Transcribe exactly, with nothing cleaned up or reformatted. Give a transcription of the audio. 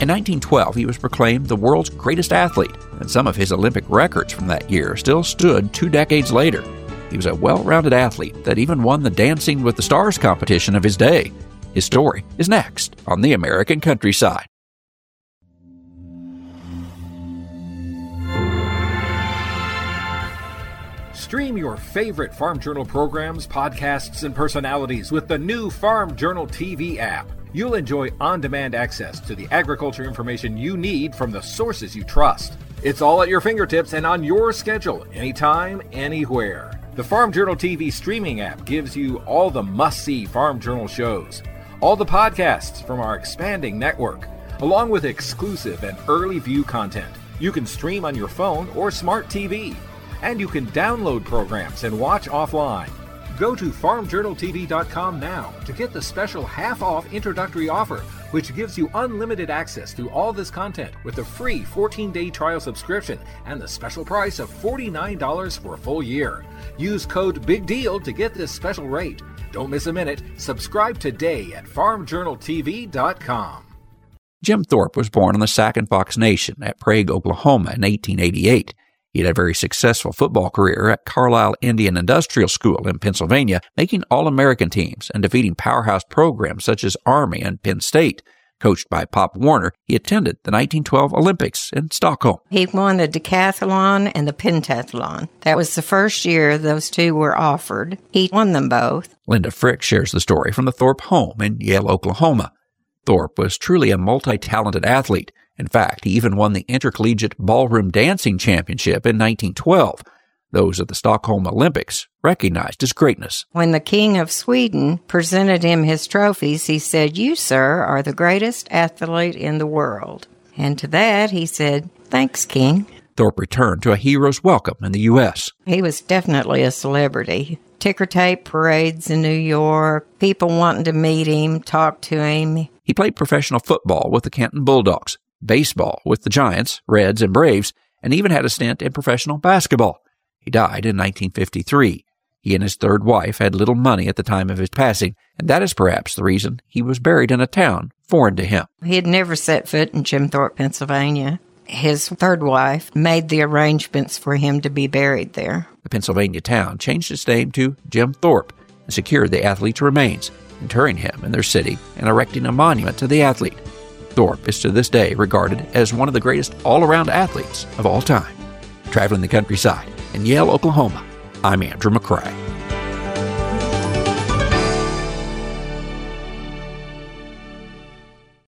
In nineteen twelve, he was proclaimed the world's greatest athlete, and some of his Olympic records from that year still stood two decades later. He was a well-rounded athlete that even won the Dancing with the Stars competition of his day. His story is next on The American Countryside. Stream your favorite Farm Journal programs, podcasts, and personalities with the new Farm Journal T V app. You'll enjoy on-demand access to the agriculture information you need from the sources you trust. It's all at your fingertips and on your schedule, anytime, anywhere. The Farm Journal T V streaming app gives you all the must-see Farm Journal shows, all the podcasts from our expanding network, along with exclusive and early view content. You can stream on your phone or smart T V. And you can download programs and watch offline. Go to farm journal t v dot com now to get the special half-off introductory offer, which gives you unlimited access to all this content with a free fourteen-day trial subscription and the special price of forty-nine dollars for a full year. Use code BIGDEAL to get this special rate. Don't miss a minute. Subscribe today at farm journal t v dot com. Jim Thorpe was born on the Sac and Fox Nation at Prague, Oklahoma in eighteen eighty-eight. He had a very successful football career at Carlisle Indian Industrial School in Pennsylvania, making All-American teams and defeating powerhouse programs such as Army and Penn State. Coached by Pop Warner, he attended the nineteen twelve Olympics in Stockholm. He won the decathlon and the pentathlon. That was the first year those two were offered. He won them both. Linda Frick shares the story from the Thorpe home in Yale, Oklahoma. Thorpe was truly a multi-talented athlete. In fact, he even won the Intercollegiate Ballroom Dancing Championship in nineteen twelve. Those at the Stockholm Olympics recognized his greatness. When the King of Sweden presented him his trophies, he said, "You, sir, are the greatest athlete in the world." And to that, he said, "Thanks, King." Thorpe returned to a hero's welcome in the U S. He was definitely a celebrity. Ticker tape parades in New York, people wanting to meet him, talk to him. He played professional football with the Canton Bulldogs, baseball with the Giants, Reds, and Braves, and even had a stint in professional basketball. He died in nineteen fifty-three. He and his third wife had little money at the time of his passing, and that is perhaps the reason he was buried in a town foreign to him. He had never set foot in Jim Thorpe, Pennsylvania. His third wife made the arrangements for him to be buried there. The Pennsylvania town changed its name to Jim Thorpe and secured the athlete's remains, interring him in their city and erecting a monument to the athlete. Thorpe is to this day regarded as one of the greatest all-around athletes of all time. Traveling the countryside in Yale, Oklahoma, I'm Andrew McCrae.